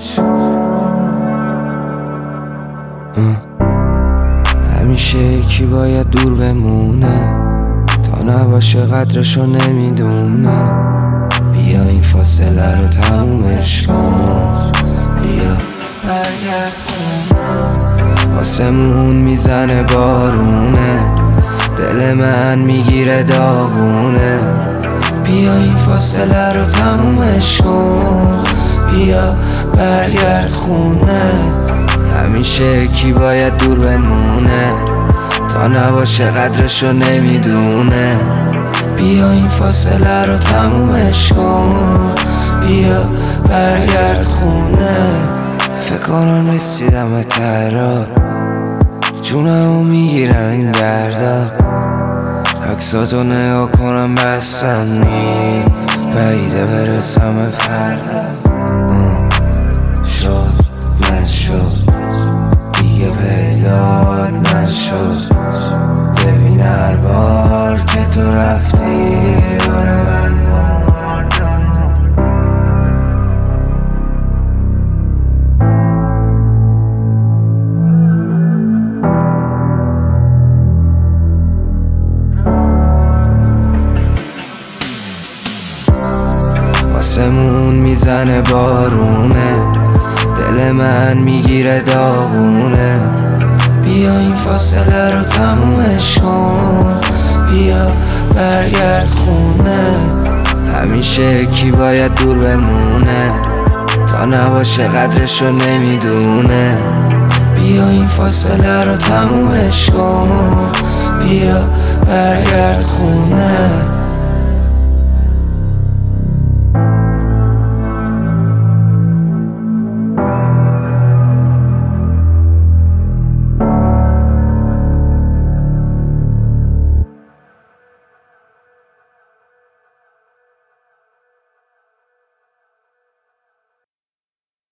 همیشه یکی باید دور بمونه تا نباشه قدرشو نمیدونه. بیا این فاصله رو تمومش کن، بیا برگرد خونه. آسمون میزنه بارونه، دل من میگیره داغونه. بیا این فاصله رو تمومش کن، بیا برگرد خونه. همیشه کی باید دور بمونه تا نباشه قدرشو نمیدونه. بیا این فاصله رو تمومش کن، بیا برگرد خونه. فکر کنم رسیدم تهران، جونمو میگیرن این دردا. عکساتو نگاه کنم بسم نی، بعیده برسم فردا. شد نشد دیگه پیدات نشد. ببین هر بار که تو رفتی آره من مردم. آسمون میزنه بارونه، دل من میگیره داغونه. بیا این فاصله رو تمومش کن، بیا برگرد خونه. همیشه کی باید دور بمونه تا نباشه قدرشو نمیدونه. بیا این فاصله رو تمومش کن، بیا برگرد خونه.